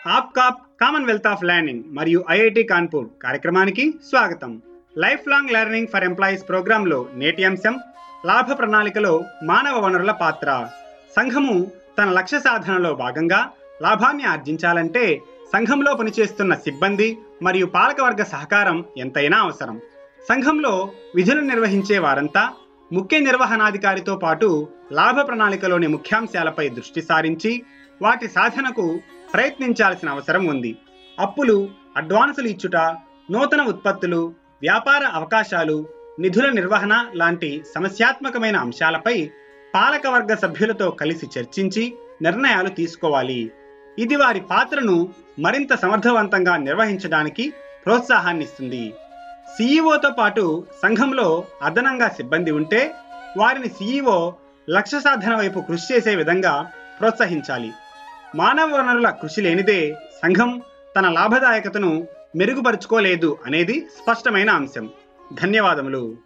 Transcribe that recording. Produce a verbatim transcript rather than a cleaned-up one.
APCOF Commonwealth of learning మరియు IIT Kanpur కార్యక్రమానికి స్వాగతం. Life long learning for employees ప్రోగ్రాంలో నేటి అంశం లాభ ప్రణాళికలో మానవ వనరుల పాత్ర. సంఘము తన లక్ష్య సాధనలో భాగంగా లాభాన్ని ఆర్జించాలంటే సంఘంలో పనిచేస్తున్న సిబ్బంది మరియు పాలకవర్గ సహకారం ఎంతైనా అవసరం. సంఘంలో విధులు నిర్వహించే వారంతా ముఖ్య నిర్వహణాధికారితో పాటు లాభ ప్రణాళికలోని ముఖ్యాంశాలపై దృష్టి సారించి వాటి సాధనకు ప్రయత్నించాల్సిన అవసరం ఉంది. అప్పులు, అడ్వాన్సులు ఇచ్చుట, నూతన ఉత్పత్తులు, వ్యాపార అవకాశాలు, నిధుల నిర్వహణ లాంటి సమస్యాత్మకమైన అంశాలపై పాలకవర్గ సభ్యులతో కలిసి చర్చించి నిర్ణయాలు తీసుకోవాలి. ఇది వారి పాత్రను మరింత సమర్థవంతంగా నిర్వహించడానికి ప్రోత్సాహాన్నిస్తుంది. సీఈఓతో పాటు సంఘంలో అదనంగా సిబ్బంది ఉంటే వారిని సీఈఓ లక్ష్య సాధన వైపు కృషి చేసే విధంగా ప్రోత్సహించాలి. మానవ వనరుల కృషి లేనిదే సంఘం తన లాభదాయకతను మెరుగుపరుచుకోలేదు అనేది స్పష్టమైన అంశం. ధన్యవాదములు.